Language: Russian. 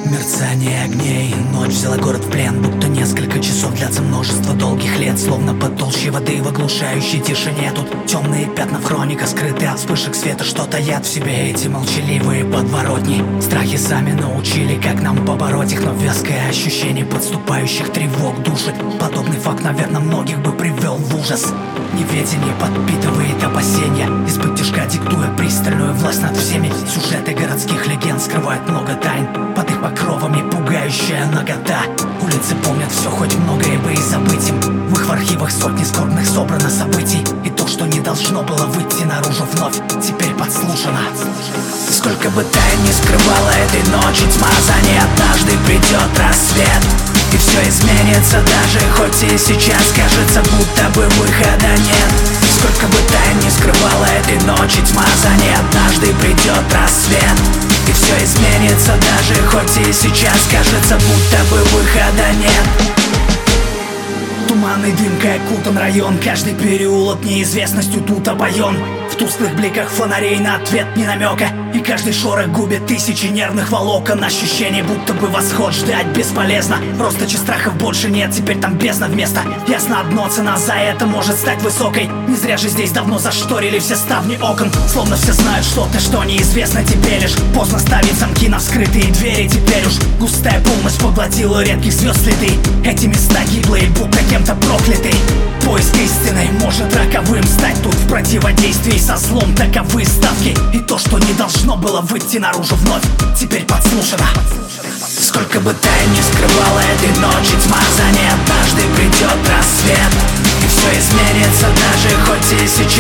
Мерцание огней, ночь взяла город в плен. Будто несколько часов длятся множество долгих лет. Словно под толщей воды в оглушающей тишине. Тут темные пятна в хрониках, скрыты от вспышек света. Что таят в себе эти молчаливые подворотни. Страхи сами научили, как нам побороть их. Но вязкое ощущение подступающих тревог душит. Подобный факт, наверное, многих бы привел в ужас. Неведение подпитывает опасения. Из-под тяжка диктуя пристальную власть над всеми. Сюжеты городских легенд скрывают много тайн. Под их покровами пугающая нагота. Улицы помнят все, хоть многое бы и забыть им. В их архивах сотни скорбных собрано событий. И то, что не должно было выйти наружу вновь, теперь подслушано. Сколько бы тайн не скрывала этой ночи тьма, за ней однажды придет рассвет. И все изменится даже, хоть и сейчас кажется, будто бы выхода нет. Сколько бы тайн не скрывала этой ночи тьма, за ней однажды придет рассвет. И все изменится даже, хоть и сейчас кажется, будто бы выхода нет. Туманной дымкой окутан район. Каждый переулок неизвестностью тут обоен. В тусклых бликах фонарей на ответ ни намека. И каждый шорох губит тысячи нервных волокон. Ощущение, будто бы восход ждать бесполезно. Росточи страхов больше нет, теперь там бездна вместо. Ясно одно, цена за это может стать высокой. Не зря же здесь давно зашторили все ставни окон. Словно все знают что-то, что неизвестно тебе лишь. Поздно ставить замки на вскрытые двери. Теперь уж густая полночь поглотила редких звезд следы. Эти места гиблые, будто кем-то проклятый. Поиск истины может роковым стать. Тут в противодействии со злом таковы ставки. И то, что не должно было выйти наружу вновь, теперь подслушано. Сколько бы тайн не скрывала этой ночи тьма, за ней однажды придет рассвет. И все изменится даже, хоть и сейчас